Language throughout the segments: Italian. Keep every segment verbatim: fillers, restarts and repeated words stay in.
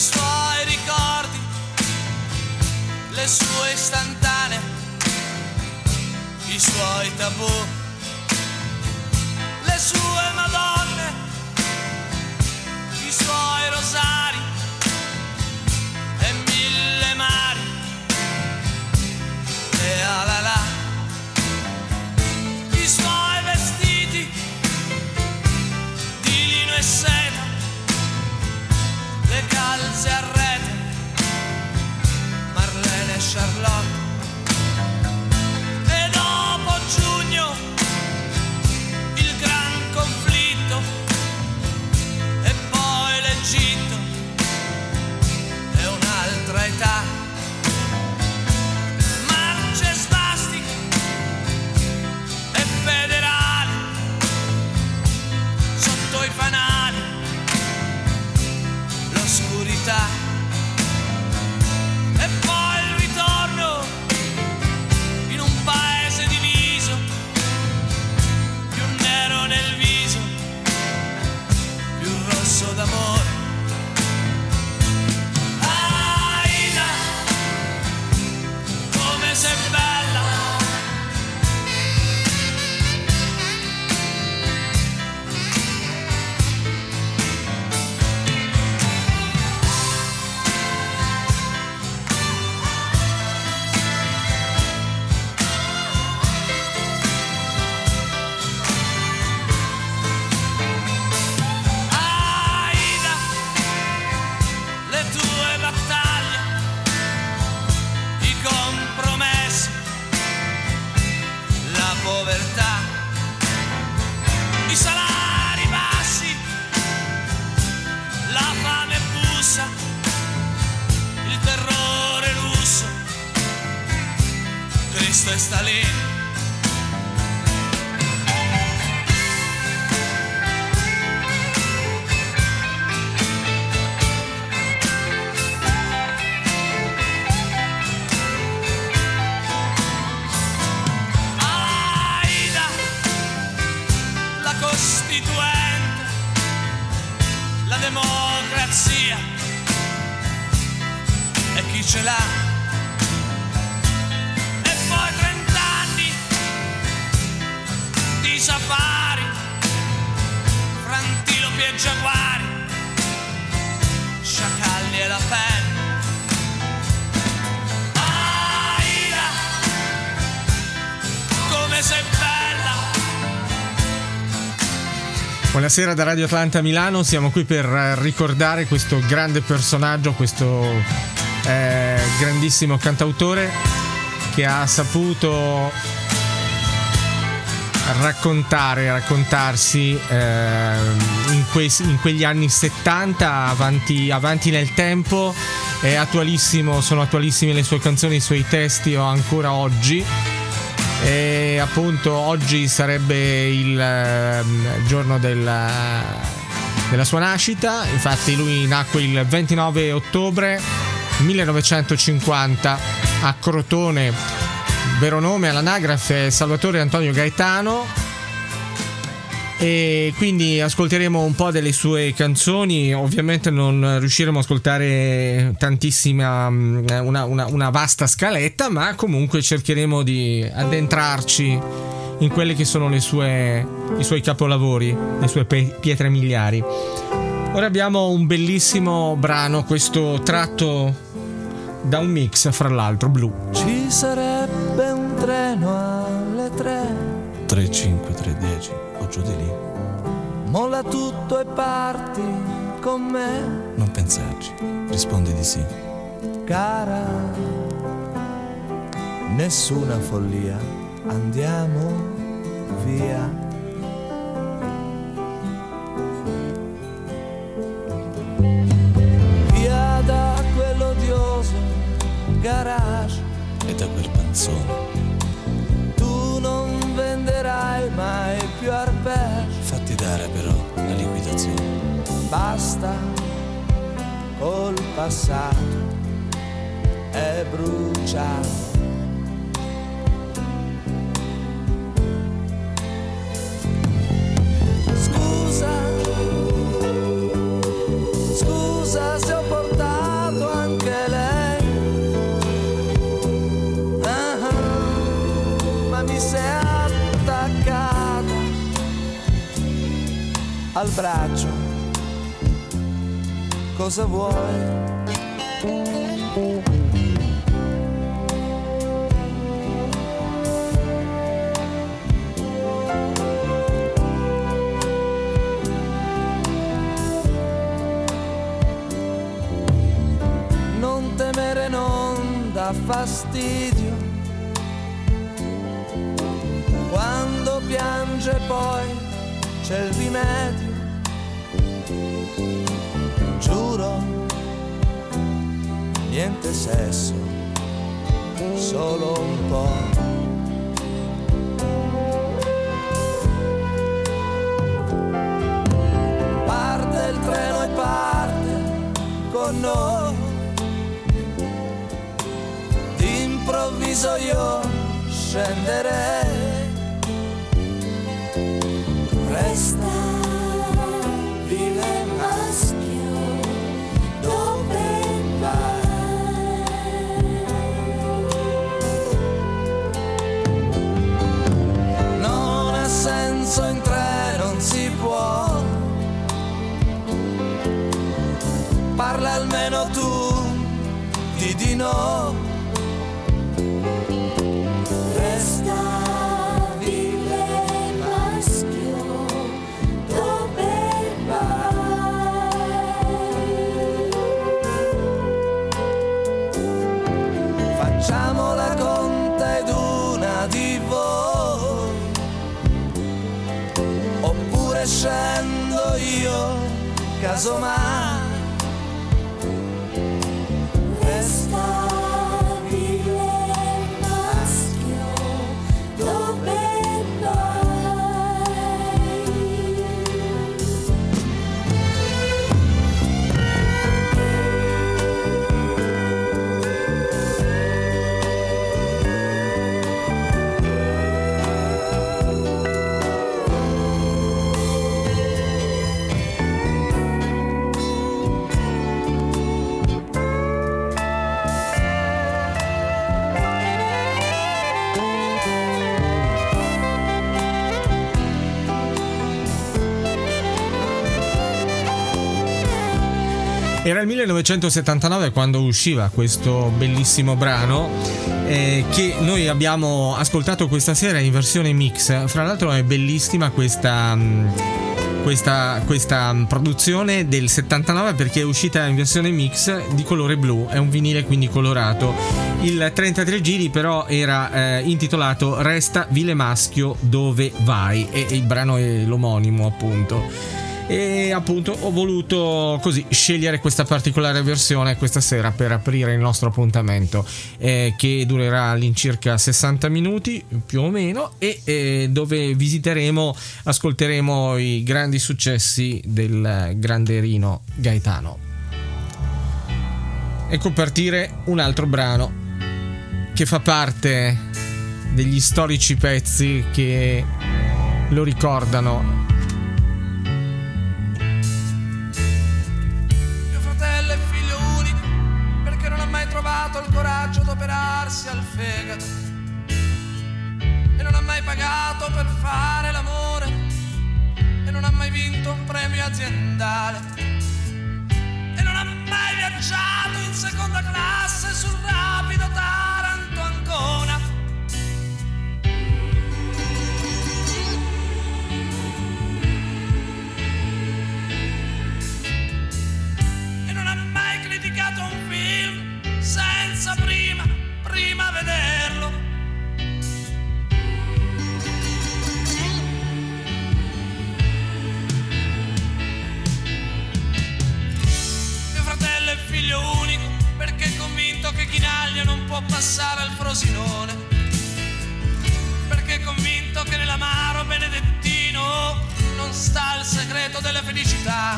suoi ricordi, le sue istantanee, i suoi tabù, le sue madonne, i suoi rosari e mille mari e alala, i suoi vestiti di lino e seta, le calze a rete, Marlene e Charlotte. E dopo giugno il gran conflitto e poi l'Egitto e un'altra età, marce svastiche e federali sotto i fanali, l'oscurità. E poi il ritorno in un paese diviso, più nero nel viso, più rosso d'amore. Aida, come sei bella, povertà, i salari bassi, la fame bussa, il terrore russo, Cristo e Stalin. La democrazia e chi ce l'ha, e poi trent'anni di safari fra antilopi e giaguari, sciacalli e la penna. Aida, come sei bella. Buonasera da Radio Atlanta Milano, siamo qui per ricordare questo grande personaggio, questo eh, grandissimo cantautore che ha saputo raccontare, raccontarsi eh, in, que- in quegli anni settanta, avanti, avanti nel tempo. È attualissimo, sono attualissime le sue canzoni, i suoi testi ancora oggi. E appunto oggi sarebbe il eh, giorno della, della sua nascita. Infatti lui nacque il ventinove ottobre millenovecentocinquanta a Crotone, vero nome all'anagrafe Salvatore Antonio Gaetano. E quindi ascolteremo un po' delle sue canzoni. Ovviamente non riusciremo a ascoltare tantissima, una, una, una vasta scaletta, ma comunque cercheremo di addentrarci in quelle che sono le sue, i suoi capolavori, le sue pe- pietre miliari. Ora abbiamo un bellissimo brano, questo tratto da un mix, fra l'altro, blu. Ci sarebbe un treno alle tre, tre cinque tre dieci o giù di lì. Molla tutto e parti con me. Non pensarci, rispondi di sì. Cara, nessuna follia, andiamo via. Via da quell'odioso garage E da quel panzone. tu non venderai mai più arpeggi. Fatti dare però la liquidazione. Basta col passato, è bruciato. Scusa, scusa se ho portato braccio, cosa vuoi? Non temere, non dà fastidio, quando piange poi c'è il rimedio. Giuro, niente sesso, solo un po'. Parte il treno e parte con noi, d'improvviso io scenderei. Resta, vive maschio, dove vai? Non ha senso in tre, non si può. Parla almeno tu, di di no. Resta. Facciamo la conta ed una di voi, oppure scendo io, casomai. Restabile maschio, dove vai? Era il millenovecentosettantanove quando usciva questo bellissimo brano eh, che noi abbiamo ascoltato questa sera in versione mix. Fra l'altro è bellissima questa, questa, questa produzione del settantanove, perché è uscita in versione mix di colore blu, è un vinile quindi colorato. Il trentatré giri però era eh, intitolato Resta vile maschio, dove vai, e, e il brano è l'omonimo appunto. E appunto ho voluto così scegliere questa particolare versione questa sera per aprire il nostro appuntamento eh, che durerà all'incirca sessanta minuti più o meno, e eh, dove visiteremo, ascolteremo i grandi successi del grande Rino Gaetano. Ecco partire un altro brano che fa parte degli storici pezzi che lo ricordano. Il coraggio d'operarsi al fegato e non ha mai pagato per fare l'amore e non ha mai vinto un premio aziendale e non ha mai viaggiato in seconda classe sul rapido Taranto-Ancona e non ha mai criticato un film senza prima, prima vederlo. Mio fratello è figlio unico perché è convinto che Chinaglia non può passare al Frosinone, perché è convinto che nell'amaro benedettino non sta il segreto della felicità,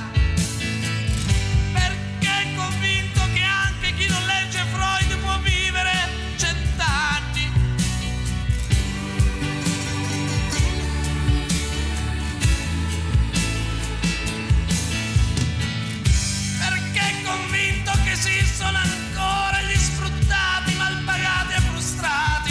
perché è convinto che anche chi non legge Freud può vivere cent'anni. Perché è convinto che esistono ancora gli sfruttati, malpagati e frustrati.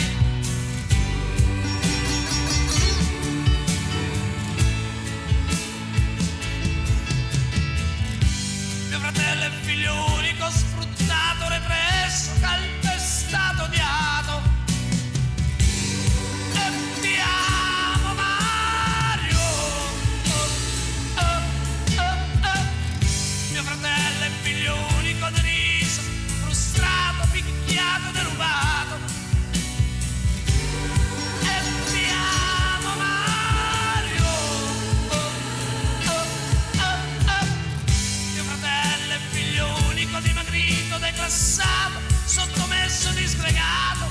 declassato, sottomesso, disgregato.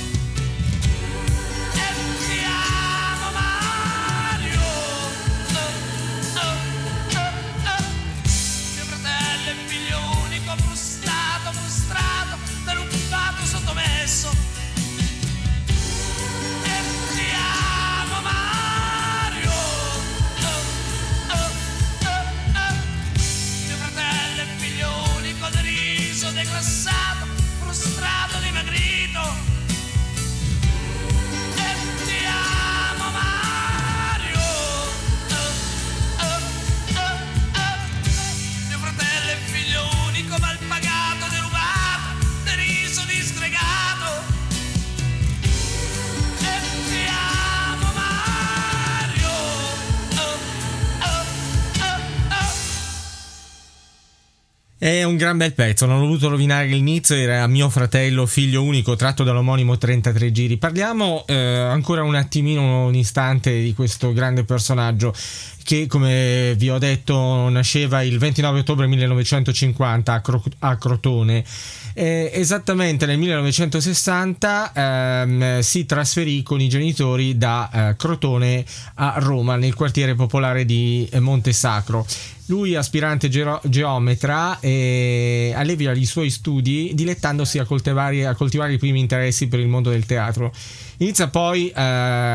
E ti amo Mario, oh, oh, oh, oh. Mio fratello è figlio unico, frustrato, frustrato, derubato, sottomesso. Declassato, frustrato, dimagrito. E ti amo Mario, oh, oh, oh, oh. Mio fratello è figlio unico, mal pagato, derubato, deriso, disgregato. E ti amo Mario, oh, oh, oh, oh. È un gran bel pezzo, non ho voluto rovinare l'inizio, era Mio fratello figlio unico, tratto dall'omonimo trentatré giri. Parliamo eh, ancora un attimino, un istante, di questo grande personaggio che, come vi ho detto, nasceva il ventinove ottobre millenovecentocinquanta a, Cro- a Crotone. Eh, esattamente nel millenovecentosessanta ehm, si trasferì con i genitori da eh, Crotone a Roma, nel quartiere popolare di eh, Monte Sacro. Lui, aspirante geo- geometra, eh, allevia i suoi studi dilettandosi a coltivare, a coltivare i primi interessi per il mondo del teatro. Inizia poi eh,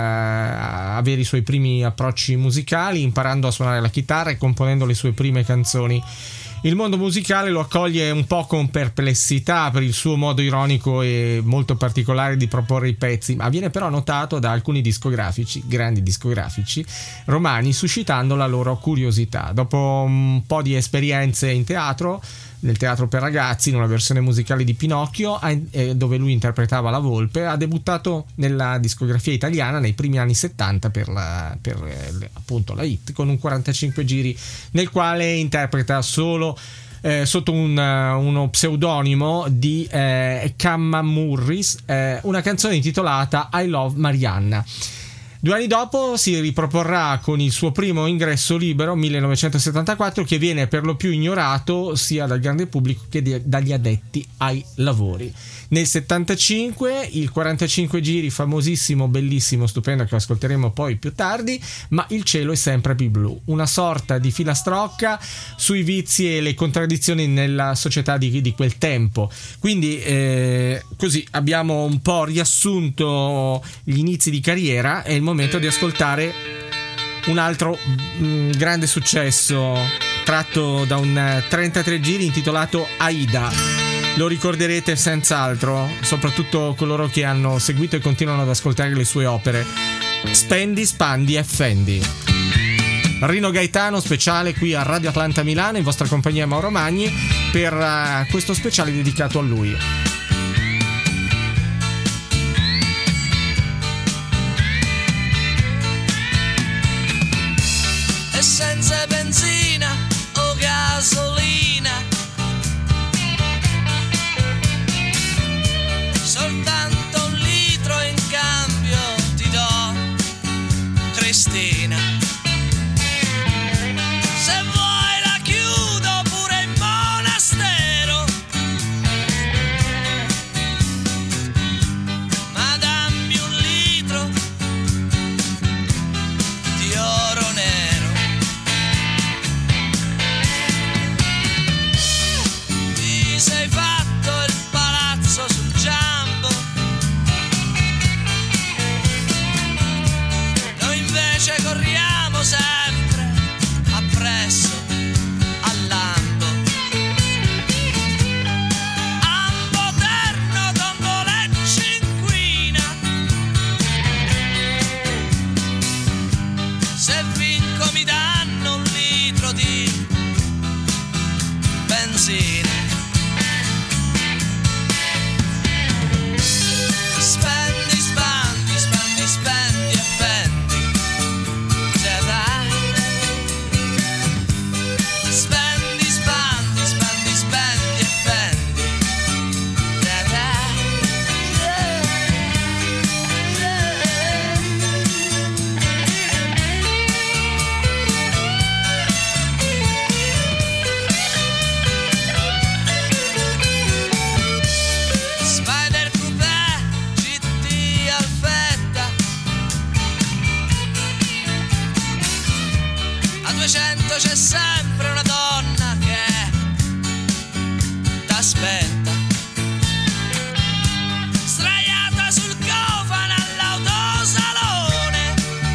a avere i suoi primi approcci musicali, imparando a suonare la chitarra e componendo le sue prime canzoni. Il mondo musicale lo accoglie un po' con perplessità per il suo modo ironico e molto particolare di proporre i pezzi, ma viene però notato da alcuni discografici, grandi discografici romani, suscitando la loro curiosità. Dopo un po' di esperienze in teatro, nel teatro per ragazzi, in una versione musicale di Pinocchio, eh, dove lui interpretava la volpe, ha debuttato nella discografia italiana nei primi anni settanta per, la, per eh, appunto la hit, con un quarantacinque giri, nel quale interpreta solo Eh, sotto un, uh, uno pseudonimo di eh, Camma Murris eh, una canzone intitolata I Love Marianna. Due anni dopo si riproporrà con il suo primo ingresso libero, millenovecentosettantaquattro, che viene per lo più ignorato sia dal grande pubblico che di, dagli addetti ai lavori. Nel settantacinque il quarantacinque giri, famosissimo, bellissimo, stupendo, che ascolteremo poi più tardi, Ma il cielo è sempre più blu, una sorta di filastrocca sui vizi e le contraddizioni nella società di, di quel tempo. Quindi eh, così abbiamo un po' riassunto gli inizi di carriera. È il momento di ascoltare un altro mh, grande successo tratto da un trentatré giri intitolato Aida. Lo ricorderete senz'altro, soprattutto coloro che hanno seguito e continuano ad ascoltare le sue opere. Spendi, spandi e fendi. Rino Gaetano speciale qui a Radio Atlanta Milano, in vostra compagnia Mauro Magni, per uh, questo speciale dedicato a lui. E senza benzina o gasolina, soltanto un litro in cambio ti do, Cristina. Se vuoi la chiudo pure in monastero, ma dammi un litro di oro nero. aspetta, sdraiata sul cofano all'autosalone,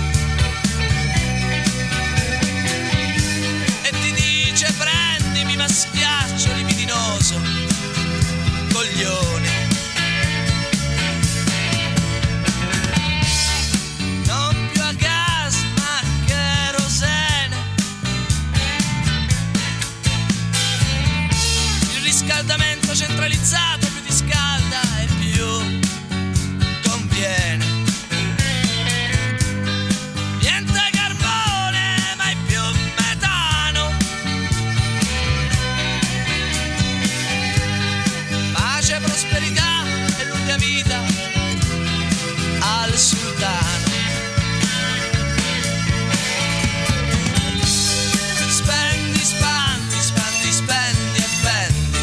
e ti dice prendimi ma schiaccio libidinoso, coglione. Non più a gas ma kerosene, il riscaldamento centralizzato più ti scalda e più conviene. Niente carbone, mai più metano. Pace, prosperità e lunga vita al sultano. Spendi, spandi, spandi, spendi e vendi.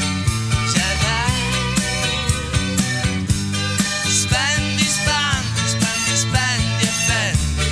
Spendi, spandi, spandi, spendi e vendi.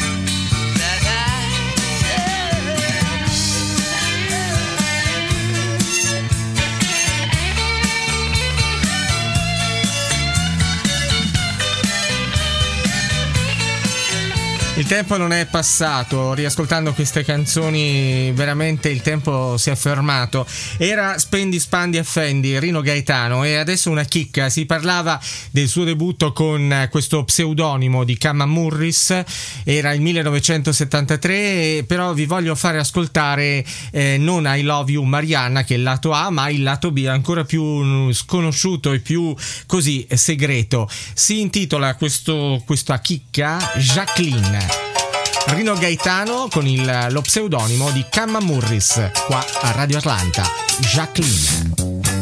Il tempo non è passato, riascoltando queste canzoni veramente il tempo si è fermato. Era Spendi, Spandi e Fendi, Rino Gaetano, e adesso una chicca. Si parlava del suo debutto con questo pseudonimo di Kamma Murris, era il millenovecentosettantatré, però vi voglio fare ascoltare eh, non I Love You Marianna, che è il lato A, ma il lato B ancora più sconosciuto e più così segreto. Si intitola questo, questa chicca Jacqueline. Rino Gaetano con il, lo pseudonimo di Kamma Murris, qua a Radio Atlanta. Jacqueline.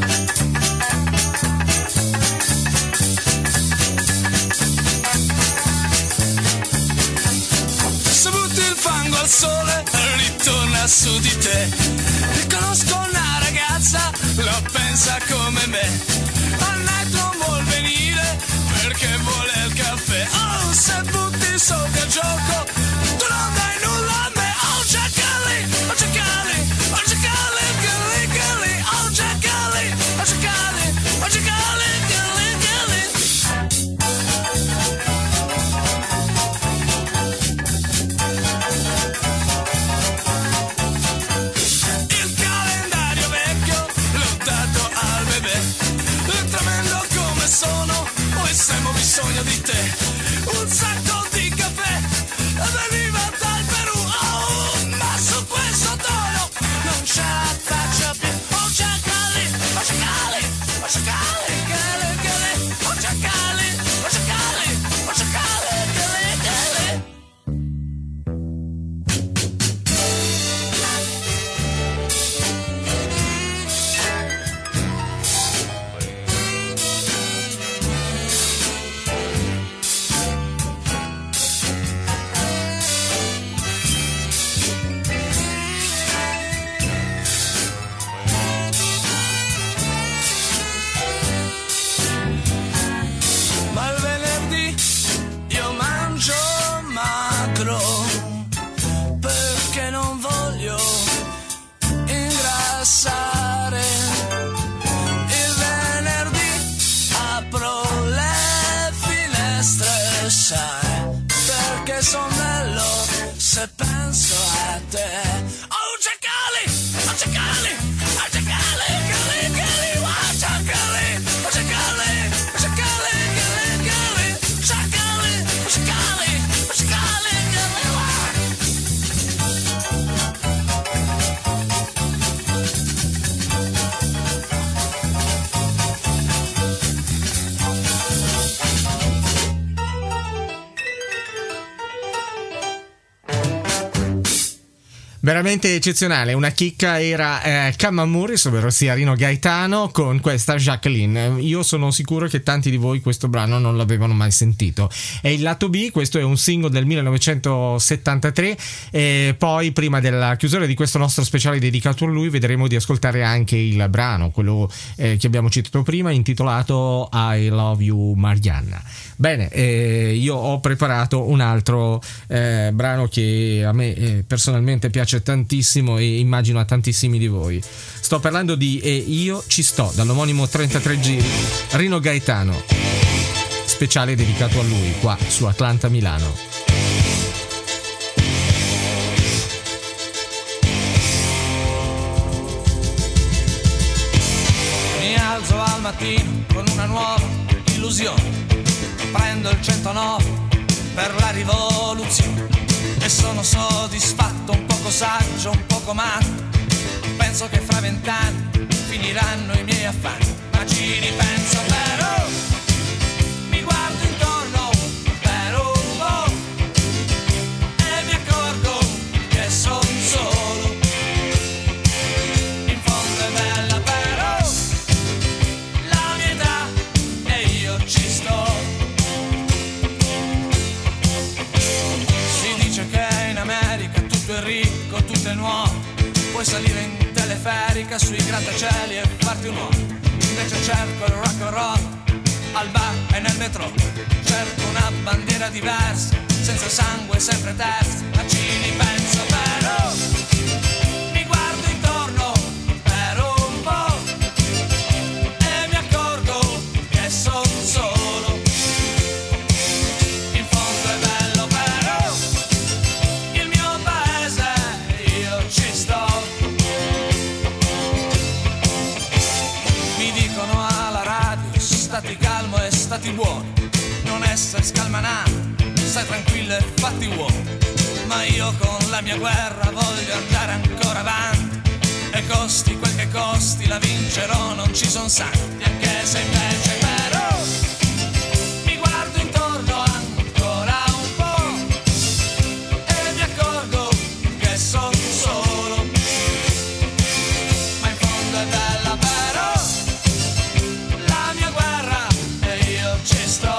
Se butti il fango al sole ritorna su di te. Riconosco una ragazza, la pensa come me. Al netto vuol venire perché vuole il caffè. Oh, se butti soldi al gioco tu non dai nulla a me. Oh, Giacali, oh Giacali, oh Giacali, Gali, Gali, oh Giacali, oh Giacali, oh Giacali, Gali, Gali. Il calendario vecchio l'ho dato al bebè. È tremendo come sono, poi sempre bisogno di te. Un sacco di caffè veniva dal Perù. Oh, ma su questo tono non c'è la traccia più. Oh Giacali, oh Giacali, oh Giacali, Gali, Gali, oh Giacali, oh Giacali, oh Giacali, Gali, Gali. Ma il venerdì io mangio magro perché non voglio ingrassare. Il venerdì apro le finestre, sai, perché son bello se penso a te. Oh Giacali, oh Giacali, oh Giacali, Gali, Gali, oh Giacali, oh Giacali, oh Giacali, Gali, Gali, Giacali, oh Giacali, oh Giacali, Gali, oh. Veramente eccezionale, una chicca era eh, Kamma Murris, ovvero sia Rino Gaetano, con questa Jacqueline. Io sono sicuro che tanti di voi questo brano non l'avevano mai sentito. È il lato B, questo è un singolo del millenovecentosettantatré, e poi prima della chiusura di questo nostro speciale dedicato a lui vedremo di ascoltare anche il brano, quello eh, che abbiamo citato prima, intitolato I Love You Marianna. Bene, eh, io ho preparato un altro eh, brano che a me eh, personalmente piace piace tantissimo e immagino a tantissimi di voi. Sto parlando di E io ci sto, dall'omonimo trentatré giri, Rino Gaetano, speciale dedicato a lui qua su Atlanta Milano. Mi alzo al mattino con una nuova illusione, prendo il centonove per la rivoluzione e sono soddisfatto, un poco saggio, un poco matto. Penso che fra vent'anni finiranno i miei affanni, ma ci ripenso però, mi guardo intorno per un po' e mi accorgo che son solo. In fondo è bella però la mia età e io ci sto. Si dice che in America tutto è ricco, tutto è nuovo, puoi salire in teleferica sui grattacieli e farti un uomo. Invece cerco il rock and roll al bar e nel metro, cerco una bandiera diversa, senza sangue, sempre terza, ma ci ripenso però, mi guardo intorno per un po' e mi accorgo che son solo. In fondo è bello però il mio paese, io ci sto. Stati calmo e stati buoni, non essere scalmanato, stai tranquillo e fatti uomo. Ma io con la mia guerra voglio andare ancora avanti, e costi quel che costi la vincerò, non ci son santi. Anche se invece però mi guardo intorno ancora un po' e mi accorgo che son solo. Ma in fondo è bella però la mia guerra e io ci sto.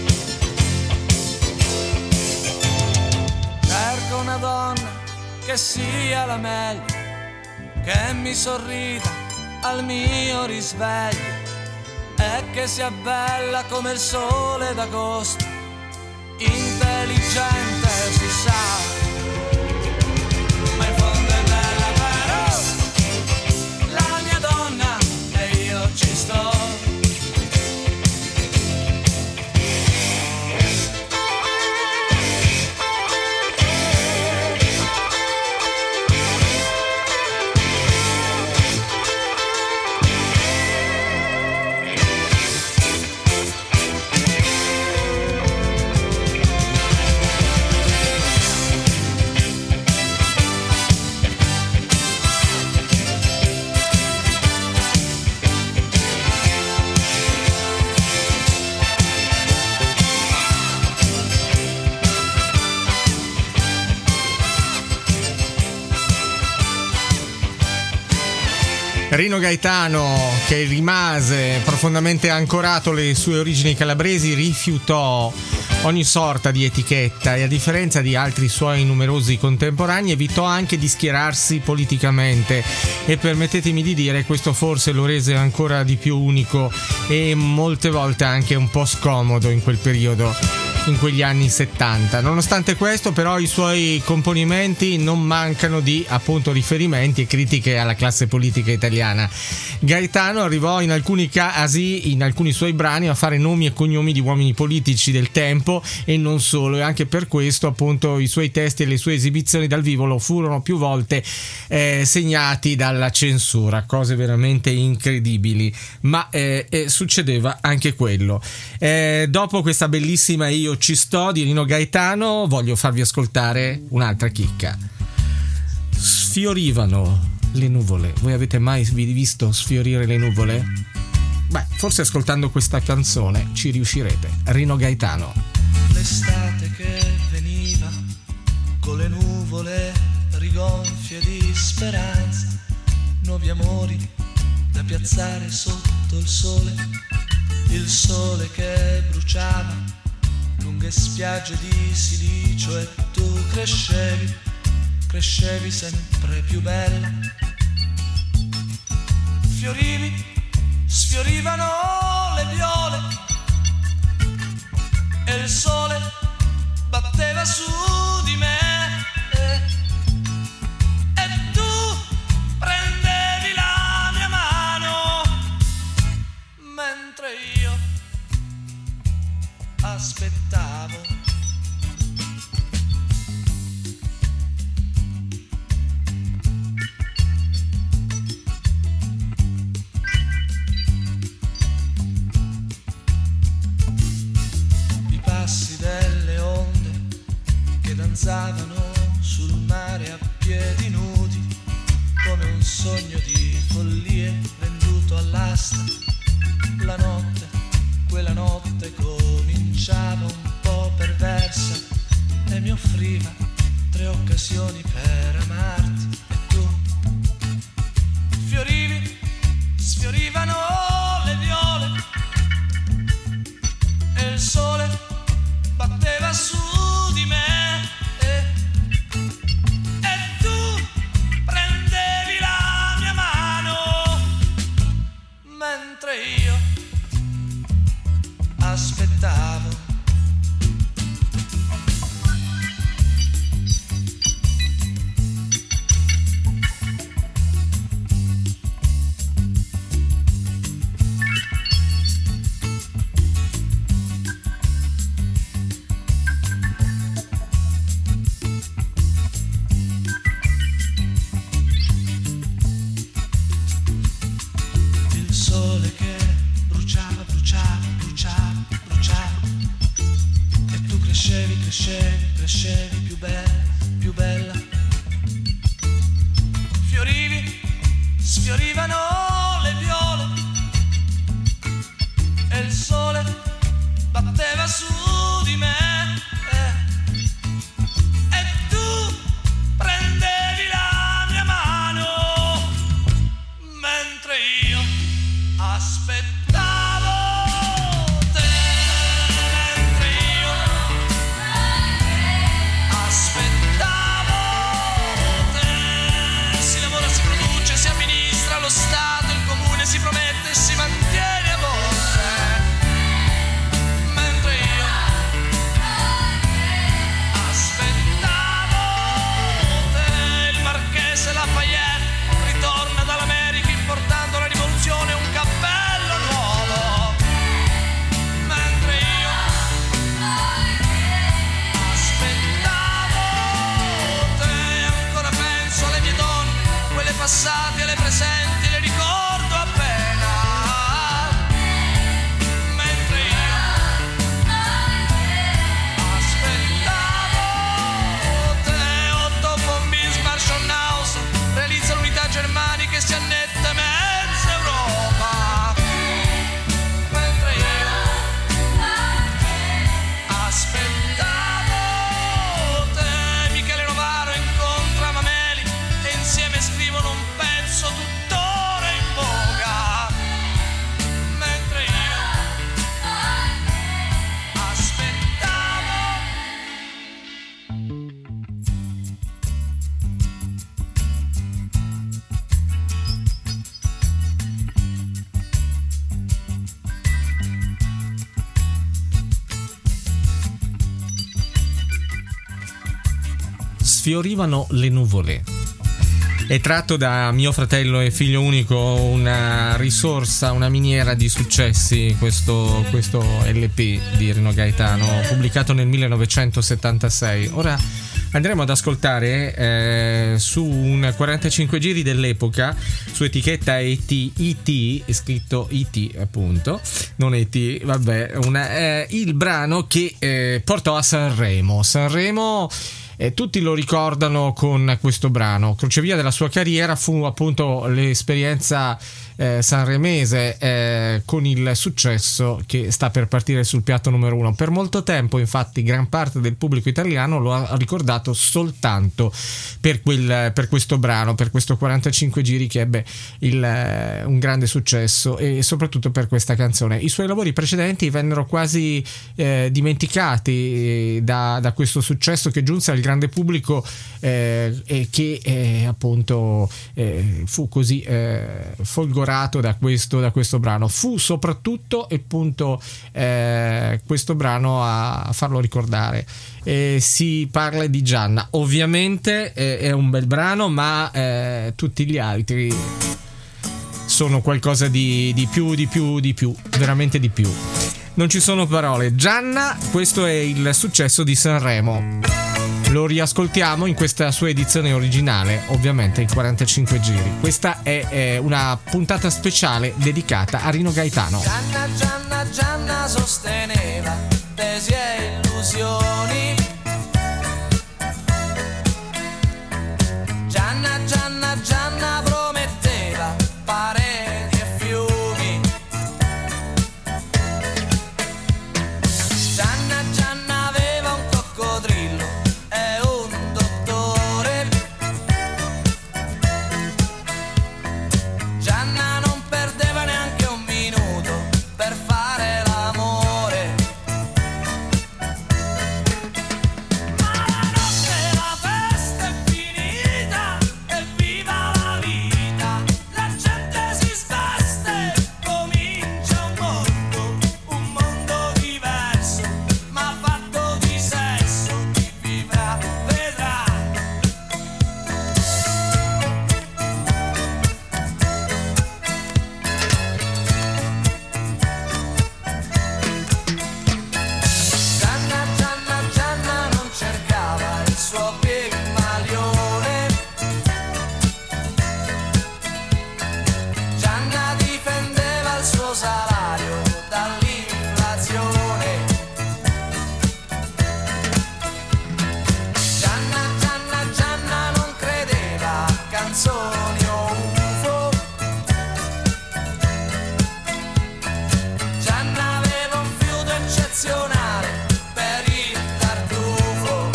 Cerco una donna che sia la meglio, che mi sorrida al mio risveglio e che sia bella come il sole d'agosto, intelligente si sa. Ma in fondo è bella però la mia donna e io ci sto. Rino Gaetano, che rimase profondamente ancorato alle sue origini calabresi, rifiutò ogni sorta di etichetta e, a differenza di altri suoi numerosi contemporanei, evitò anche di schierarsi politicamente, e permettetemi di dire, questo forse lo rese ancora di più unico e molte volte anche un po' scomodo in quel periodo, in quegli anni settanta. Nonostante questo, però, i suoi componimenti non mancano di, appunto, riferimenti e critiche alla classe politica italiana. Gaetano arrivò in alcuni casi, in alcuni suoi brani, a fare nomi e cognomi di uomini politici del tempo, e non solo, e anche per questo, appunto, i suoi testi e le sue esibizioni dal vivo lo furono più volte eh, segnati dalla censura, cose veramente incredibili, ma eh, eh, succedeva anche quello. Eh, dopo questa bellissima Io ci sto di Rino Gaetano, voglio farvi ascoltare un'altra chicca. Sfiorivano le nuvole. Voi avete mai visto sfiorire le nuvole? Beh, forse ascoltando questa canzone ci riuscirete. Rino Gaetano. L'estate che veniva con le nuvole rigonfie di speranza, nuovi amori da piazzare sotto il sole, il sole che bruciava lunghe spiagge di silicio, e tu crescevi, crescevi sempre più bella. Fiorivi, sfiorivano le viole e il sole batteva su di me. aspettavo. I passi delle onde che danzavano sul mare a piedi nudi, come un sogno di follie venduto all'asta. La notte, quella notte cominciava un po' perversa e mi offriva tre occasioni per amarti. E tu fiorivi, sfiorivano le viole e il sole batteva su di me e, e tu prendevi la mia mano mentre io aspettavo. Il sole che bruciava, bruciava, bruciava, bruciava e tu crescevi, crescevi, crescevi più bella, più bella. Fiorivi, sfiorivano le viole e il sole batteva su di me e, e tu prendevi la mia mano mentre io aspettavo te, mentre io aspettavo te. Si lavora, si produce, si amministra lo Stato, il comune si promette e si mantiene a volte, mentre io aspettavo te. Il marchese Lafayette ritorna dall'America importando la rivoluzione, un cappello nuovo, mentre io aspettavo te. Ancora penso alle mie donne, quelle passate, alle presenti, le ricordo appena, mentre io aspettavo te. Otto von Bismarck, Schonhaus realizza l'unità germanica e si annette mezza Europa, mentre io aspettavo te. Michele Novaro incontra Mameli e insieme scrivono un pezzo tuttora in voga, mentre io aspettavo. Sfiorivano le nuvole. È tratto da Mio fratello e figlio unico, una risorsa, una miniera di successi, questo, questo L P di Rino Gaetano, pubblicato nel millenovecentosettantasei. Ora andremo ad ascoltare eh, su un quarantacinque giri dell'epoca, su etichetta E T, E T, scritto E T appunto, non E T, vabbè, una, eh, il brano che eh, portò a Sanremo. Sanremo E tutti lo ricordano con questo brano. Crocevia della sua carriera fu appunto l'esperienza eh, sanremese eh, con il successo che sta per partire sul piatto numero uno. Per molto tempo infatti gran parte del pubblico italiano lo ha ricordato soltanto per, quel, per questo brano, per questo quarantacinque giri che ebbe il, eh, un grande successo, e soprattutto per questa canzone. I suoi lavori precedenti vennero quasi eh, dimenticati da, da questo successo che giunse al grande pubblico eh, e che eh, appunto eh, fu così eh, folgorato da questo, da questo brano. Fu soprattutto appunto eh, questo brano a, a farlo ricordare. Eh, si parla di Gianna, ovviamente eh, è un bel brano, ma eh, tutti gli altri sono qualcosa di, di più, di più, di più, veramente di più. Non ci sono parole. Gianna, questo è il successo di Sanremo. Lo riascoltiamo in questa sua edizione originale, ovviamente in quarantacinque giri. Questa è, è una puntata speciale dedicata a Rino Gaetano. Gianna, Gianna, Gianna sosteneva tesi e illusioni. Gianna, Gianna, Gianna prometteva pareti e fiumi. Gianna, Gianna aveva un coccodrillo e un dottore. Gianna non perdeva neanche un minuto per fare l'amore. Ma la notte la festa è finita e viva la vita. La gente si sveste, comincia un mondo, un mondo diverso, ma fatto di sesso. Chi vivrà vedrà. Gianna, Gianna, Gianna non cercava il suo pigmalione. Gianna difendeva il suo salario dall'inflazione. Gianna, Gianna, Gianna non credeva a canzoni o U F O. Gianna aveva un fiuto eccezionale per il tartufo.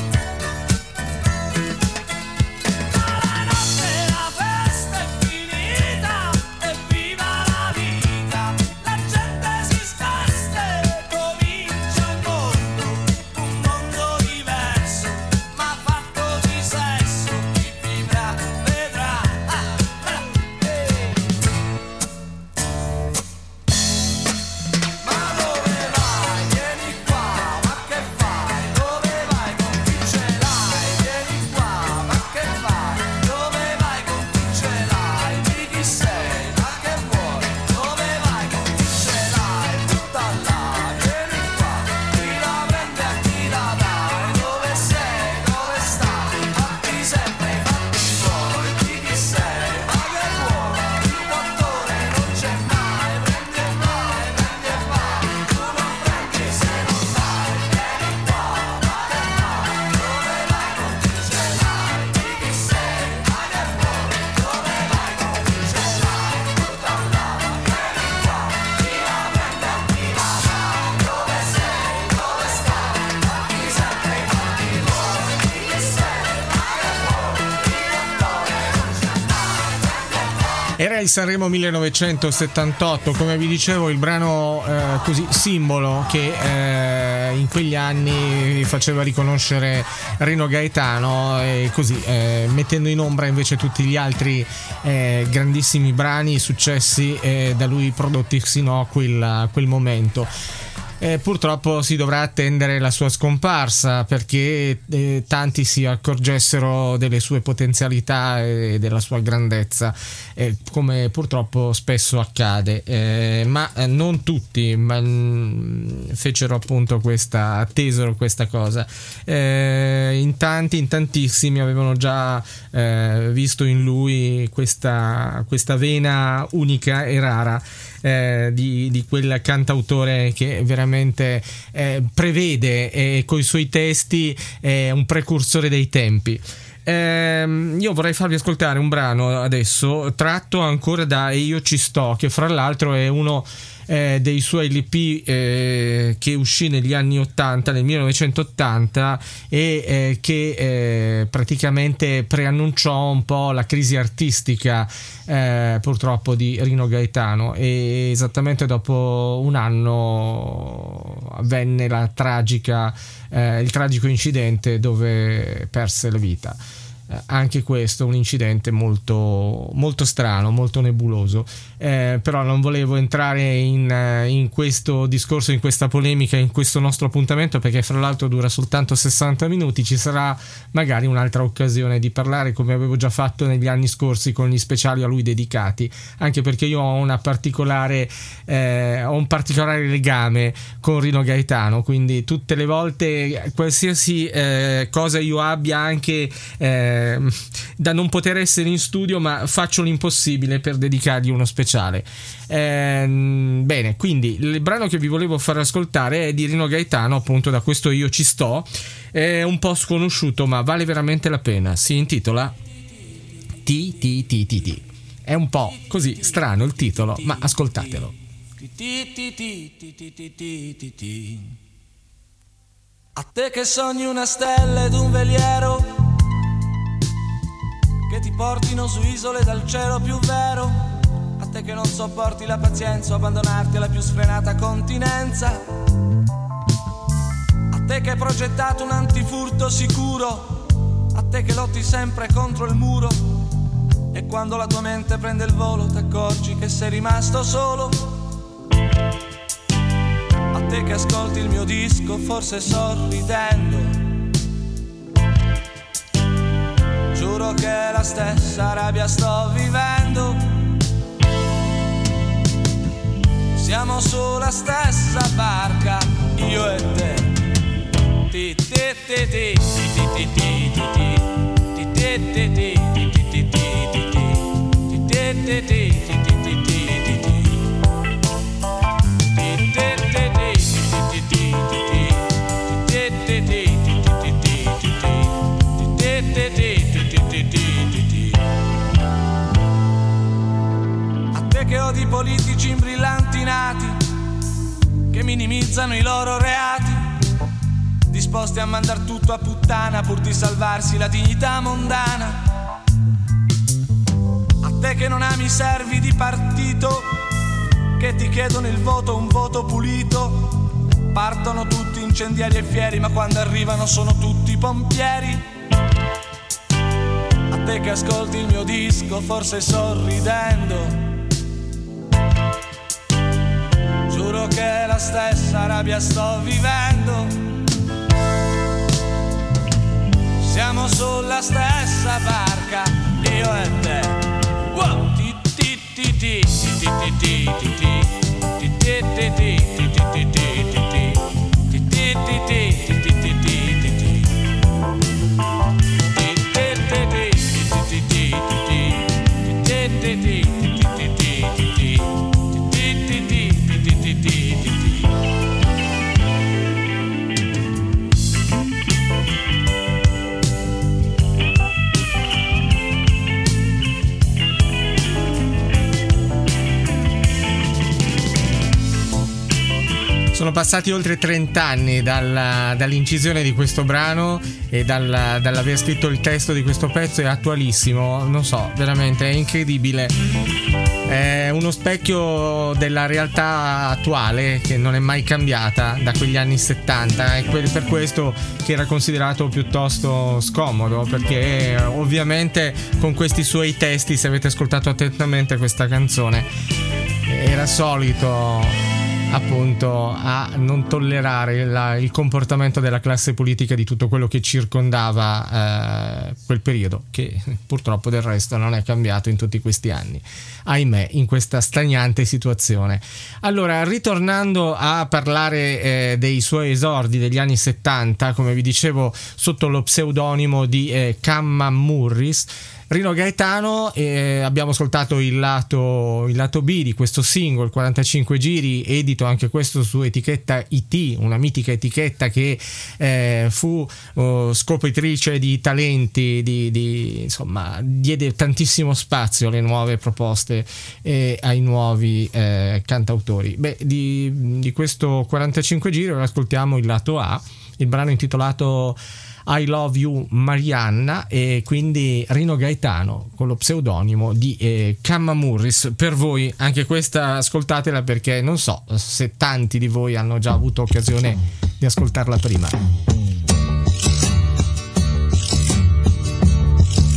Ma la notte la festa è finita e viva la vita. La gente si sveste, comincia un mondo, un mondo diverso, ma fatto di sesso. Chi vivrà vedrà. Ah, ah, eh. Ma dove vai? Vieni qua, ma che fai? Dove vai? Con chi ce l'hai? Vieni qua, ma che fai? Dove vai? Con chi ce l'hai? Di chi sei? Ma che vuoi? Dove vai? Con chi ce l'hai? Butta là, vieni qua, chi la prende a chi la dai? Dove sei? Dove stai? Fatti sempre i fatti tuoi. Di chi sei? Ma che vuoi? Il dottore non c'è mai. Prendi e vai, prendi e vai. Tu non prendi se non dai. Vieni qua, ma che fai? Dove vai? Con chi ce l'hai? Di chi sei? Ma che vuoi? Dove vai? Con chi ce l'hai? Butta là, vieni qua, chi la prende a chi la dai? Dove sei? Dove stai? Fatti sempre i fatti tuoi. Di chi sei? Ma che vuoi? Il dottore non c'è mai. Prendi e vai. Era il Sanremo millenovecentosettantotto, come vi dicevo, il brano eh, così simbolo che eh, in quegli anni faceva riconoscere Rino Gaetano, e così eh, mettendo in ombra invece tutti gli altri eh, grandissimi brani, successi eh, da lui prodotti sino a quel, a quel momento. Eh, purtroppo si dovrà attendere la sua scomparsa perché eh, tanti si accorgessero delle sue potenzialità e della sua grandezza, eh, come purtroppo spesso accade, eh, ma eh, non tutti ma, mh, fecero appunto questa, attesero questa cosa. Eh, in tanti, in tantissimi avevano già eh, visto in lui questa, questa vena unica e rara. Eh, di, di quel cantautore che veramente eh, prevede e coi suoi testi è un precursore dei tempi. Eh, io vorrei farvi ascoltare un brano adesso tratto ancora da E io ci sto, che fra l'altro è uno eh, dei suoi L P eh, che uscì negli anni ottanta, nel millenovecentottanta, e eh, che eh, praticamente preannunciò un po' la crisi artistica eh, purtroppo di Rino Gaetano, e esattamente dopo un anno avvenne la tragica, eh, il tragico incidente dove perse la vita. anche questo un incidente molto, molto strano, molto nebuloso, eh, però non volevo entrare in, in questo discorso, in questa polemica, in questo nostro appuntamento, perché fra l'altro dura soltanto sessanta minuti. Ci sarà magari un'altra occasione di parlare, come avevo già fatto negli anni scorsi con gli speciali a lui dedicati, anche perché io ho una particolare eh, ho un particolare legame con Rino Gaetano, quindi tutte le volte, qualsiasi eh, cosa io abbia, anche eh, da non poter essere in studio, ma faccio l'impossibile per dedicargli uno speciale. Eh, bene, quindi il brano che vi volevo far ascoltare è di Rino Gaetano, appunto, da questo Io ci sto. È un po' sconosciuto, ma vale veramente la pena. Si intitola Ti Ti Ti Ti Ti. È un po' così strano il titolo, ma ascoltatelo. A te che sogni una stella ed un veliero che ti portino su isole dal cielo più vero, a te che non sopporti la pazienza o abbandonarti alla più sfrenata continenza, a te che hai progettato un antifurto sicuro, a te che lotti sempre contro il muro e quando la tua mente prende il volo t'accorgi che sei rimasto solo, a te che ascolti il mio disco forse sorridendo, giuro che la stessa rabbia sto vivendo, siamo sulla stessa barca, io e te. Ti ti ti ti ti ti ti ti ti ti ti ti ti ti ti ti ti ti. Che odi politici imbrillantinati che minimizzano i loro reati, disposti a mandar tutto a puttana pur di salvarsi la dignità mondana, a te che non ami i servi di partito che ti chiedono il voto, un voto pulito, partono tutti incendiari e fieri ma quando arrivano sono tutti pompieri, a te che ascolti il mio disco forse sorridendo, giuro che la stessa rabbia sto vivendo, siamo sulla stessa barca, io e te. Wow! Ti ti ti ti ti ti ti ti ti ti ti ti ti ti Sono passati oltre trenta anni dalla, dall'incisione di questo brano e dal, dall'aver scritto il testo di questo pezzo. È attualissimo, non so, veramente è incredibile. È uno specchio della realtà attuale che non è mai cambiata da quegli anni settanta, è per questo che era considerato piuttosto scomodo, perché ovviamente con questi suoi testi, se avete ascoltato attentamente questa canzone, era solito appunto a non tollerare la, il comportamento della classe politica, di tutto quello che circondava eh, quel periodo, che purtroppo del resto non è cambiato in tutti questi anni, ahimè, in questa stagnante situazione. Allora, ritornando a parlare eh, dei suoi esordi degli anni settanta, come vi dicevo, sotto lo pseudonimo di eh, Kamma Murris, Rino Gaetano, eh, abbiamo ascoltato il lato, il lato B di questo singolo, quarantacinque giri, edito anche questo su etichetta I T, una mitica etichetta che eh, fu oh, scopritrice di talenti, di, di, insomma, diede tantissimo spazio alle nuove proposte e ai nuovi eh, cantautori. Beh, di, di questo quarantacinque giri ora ascoltiamo il lato A, il brano intitolato I Love You Marianna, e quindi Rino Gaetano con lo pseudonimo di eh, Kamma Murris. Per voi anche questa ascoltatela, perché non so se tanti di voi hanno già avuto occasione di ascoltarla prima.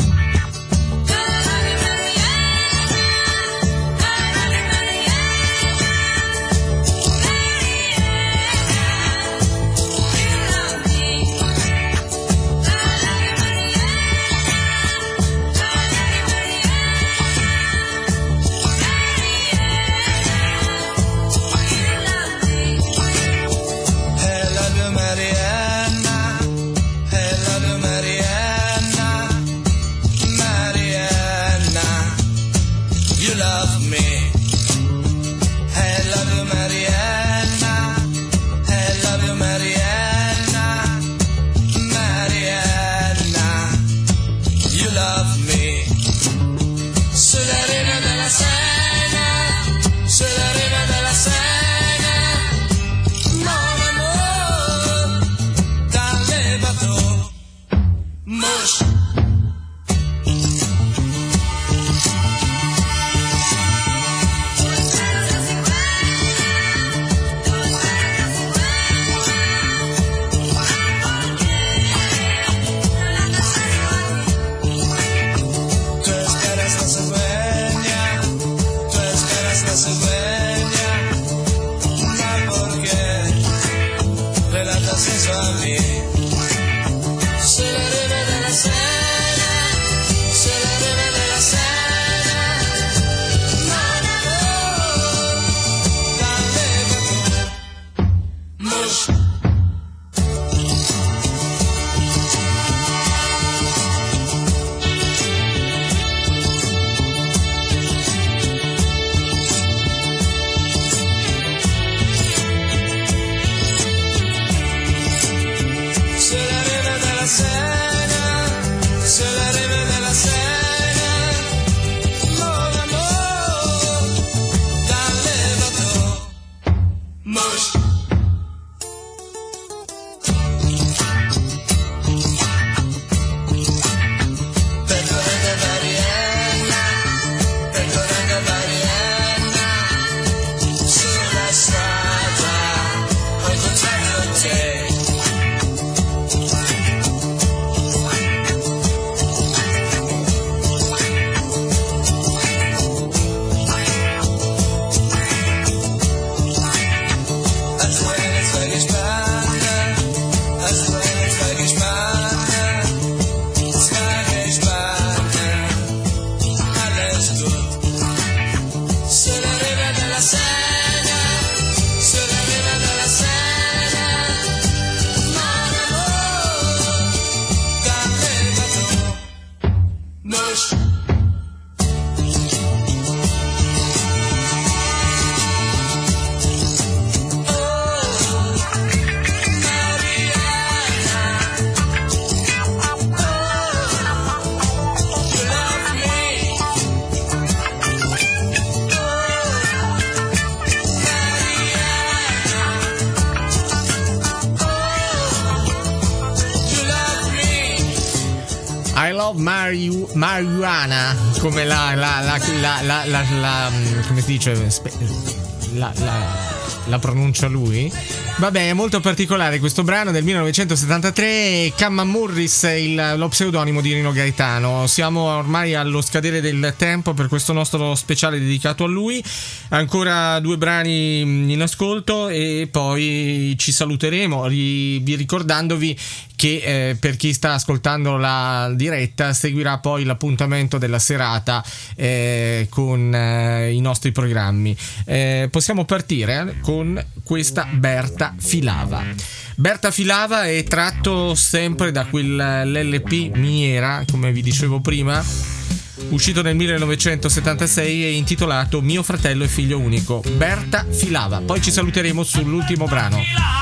love Mariu- marijuana, come la, la, la, la, la, la, la come si dice, la, la la pronuncia lui. Vabbè, è molto particolare questo brano del millenovecentosettantatré. Camma Murris, il, lo pseudonimo di Rino Gaetano. Siamo ormai allo scadere del tempo per questo nostro speciale dedicato a lui. Ancora due brani in ascolto e poi ci saluteremo, vi ricordandovi che eh, per chi sta ascoltando la diretta seguirà poi l'appuntamento della serata eh, con eh, i nostri programmi. Eh, possiamo partire con questa Berta Filava. Berta Filava è tratto sempre da quell'L P Miniera, come vi dicevo prima, uscito nel millenovecentosettantasei e intitolato Mio fratello e figlio unico. Berta Filava. Poi ci saluteremo sull'ultimo brano.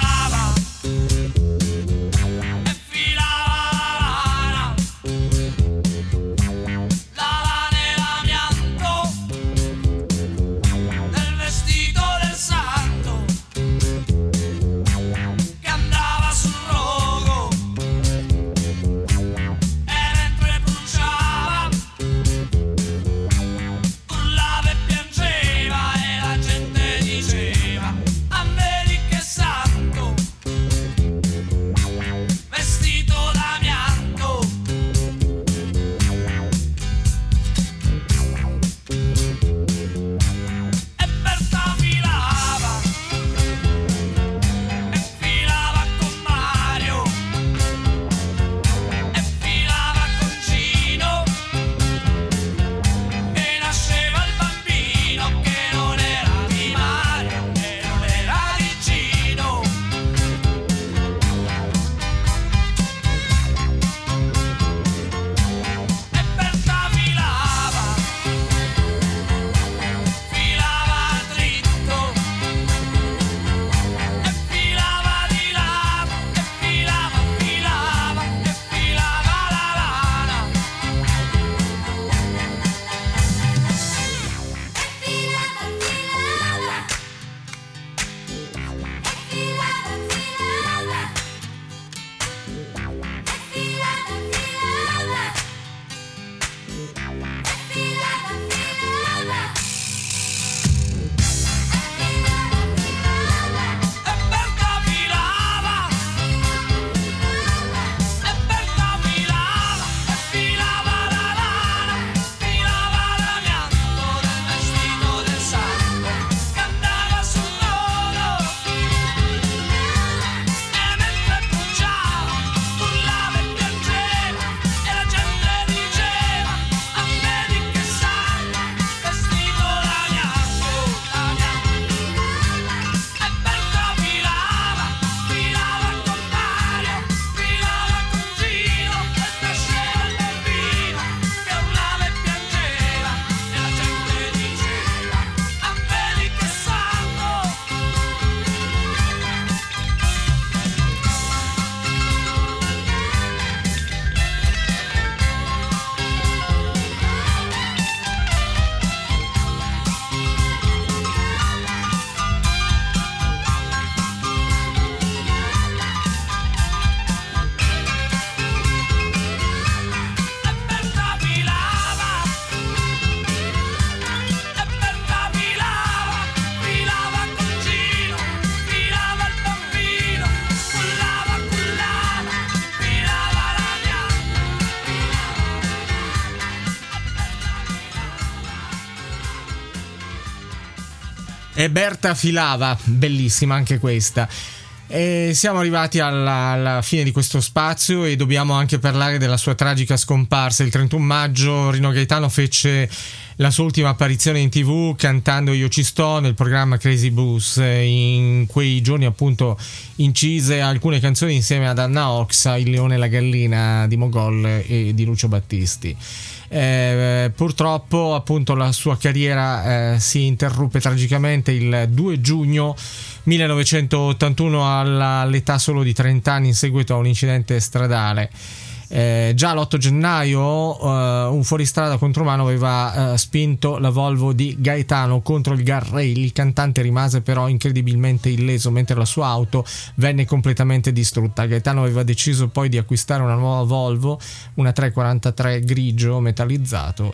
E Berta Filava, bellissima anche questa. E siamo arrivati alla, alla fine di questo spazio e dobbiamo anche parlare della sua tragica scomparsa. Il trentuno maggio Rino Gaetano fece la sua ultima apparizione in tv cantando Io ci sto nel programma Crazy Blues. In quei giorni appunto incise alcune canzoni insieme ad Anna Oxa, Il leone e la gallina di Mogol e di Lucio Battisti. Eh, purtroppo appunto la sua carriera eh, si interruppe tragicamente il due giugno millenovecentottantuno alla, all'età solo di trenta anni in seguito a un incidente stradale. Eh, già l'otto gennaio eh, un fuoristrada contromano aveva eh, spinto la Volvo di Gaetano contro il guardrail. Il cantante rimase però incredibilmente illeso, mentre la sua auto venne completamente distrutta. Gaetano aveva deciso poi di acquistare una nuova Volvo, una trecentoquarantatré grigio metallizzato,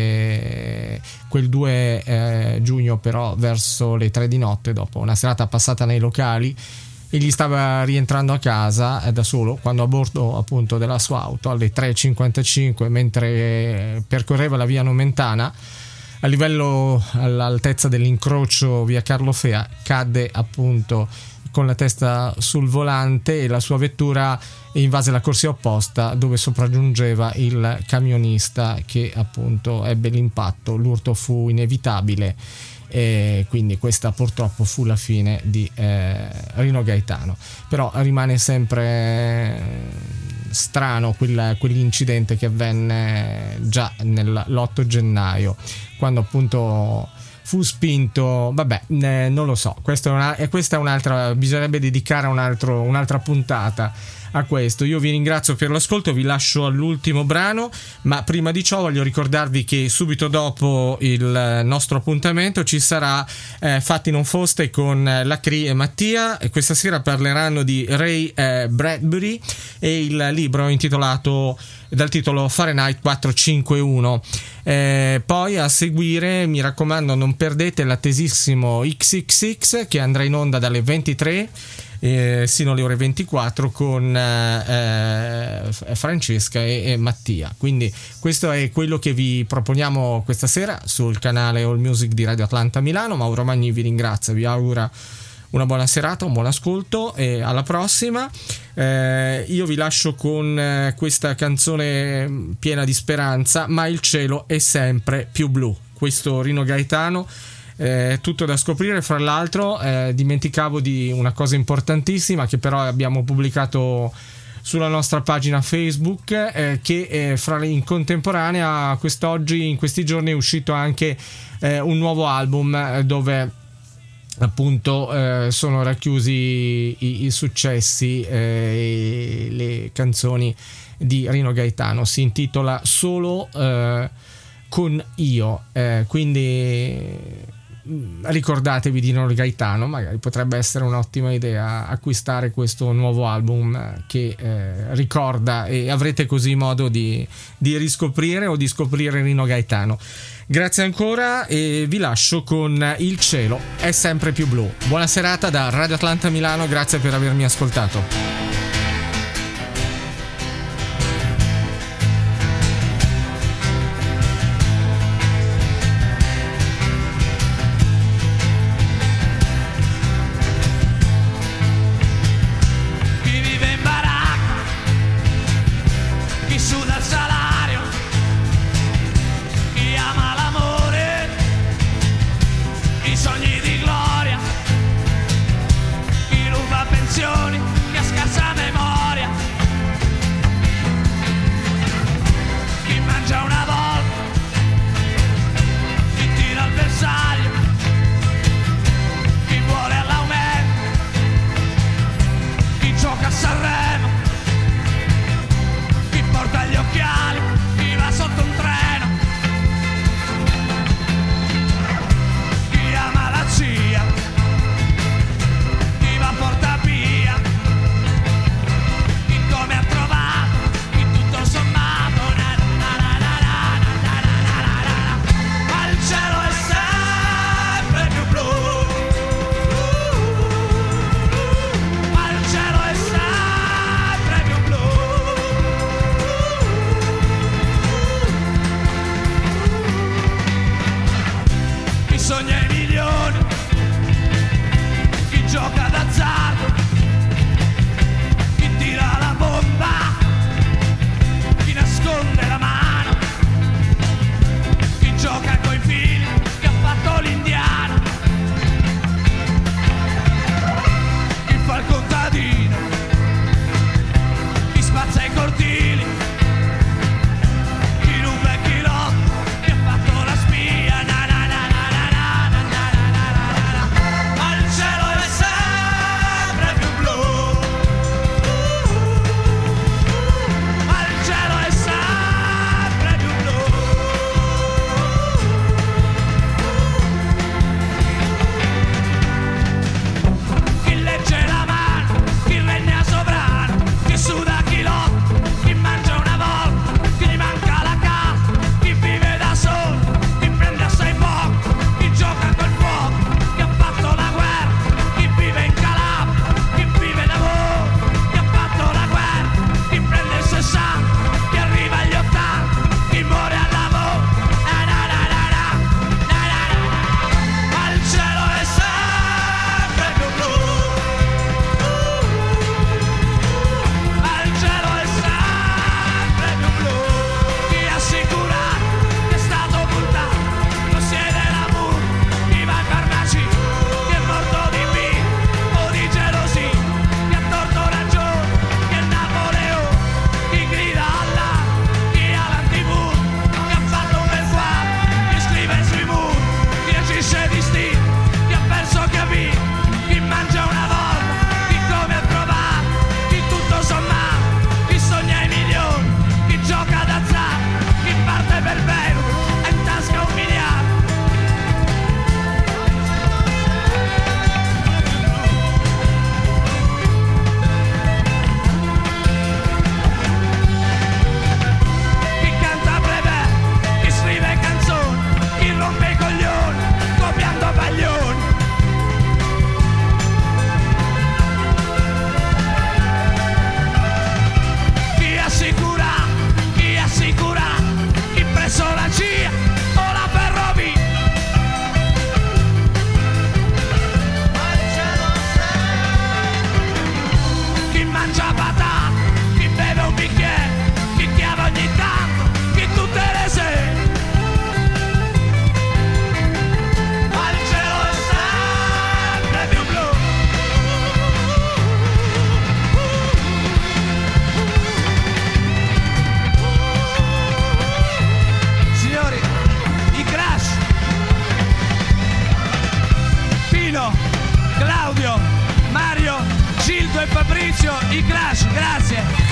e quel due eh, giugno però verso le tre di notte, dopo una serata passata nei locali, egli stava rientrando a casa da solo quando a bordo appunto della sua auto alle tre e cinquantacinque, mentre percorreva la via Nomentana, a livello all'altezza dell'incrocio via Carlo Fea, cadde appunto con la testa sul volante e la sua vettura invase la corsia opposta dove sopraggiungeva il camionista, che appunto ebbe l'impatto. L'urto fu inevitabile e quindi questa purtroppo fu la fine di eh, Rino Gaetano. Però rimane sempre strano quel, quell'incidente che avvenne già nell'otto gennaio, quando appunto fu spinto, vabbè, eh, non lo so, questa è, una, e questa è un'altra, bisognerebbe dedicare un altro, un'altra puntata a questo. Io vi ringrazio per l'ascolto, vi lascio all'ultimo brano, ma prima di ciò voglio ricordarvi che subito dopo il nostro appuntamento ci sarà eh, Fatti non foste con la Cri e Mattia, e questa sera parleranno di Ray eh, Bradbury e il libro intitolato dal titolo Fahrenheit quattrocentocinquantuno. Eh, poi a seguire, mi raccomando, non perdete l'attesissimo X X X che andrà in onda dalle ventitré eh, sino alle ore ventiquattro con eh, Francesca e, e Mattia. Quindi questo è quello che vi proponiamo questa sera sul canale All Music di Radio Atlanta Milano. Mauro Magni vi ringrazia, vi augura una buona serata, un buon ascolto e alla prossima. Eh, io vi lascio con eh, questa canzone piena di speranza, Ma il cielo è sempre più blu. Questo Rino Gaetano, eh, tutto da scoprire. Fra l'altro eh, dimenticavo di una cosa importantissima che però abbiamo pubblicato sulla nostra pagina Facebook, eh, che eh, fra, in contemporanea quest'oggi, in questi giorni è uscito anche eh, un nuovo album eh, dove appunto eh, sono racchiusi i, i successi e eh, le canzoni di Rino Gaetano. Si intitola Solo eh, con io, eh, quindi ricordatevi di Rino Gaetano, magari potrebbe essere un'ottima idea acquistare questo nuovo album che eh, ricorda, e avrete così modo di, di riscoprire o di scoprire Rino Gaetano. Grazie ancora e vi lascio con Il cielo è sempre più blu. Buona serata da Radio Atlanta Milano, grazie per avermi ascoltato. Sogni di gloria, chi ruba pensioni, che a scarsa Maurizio, i Crash, grazie.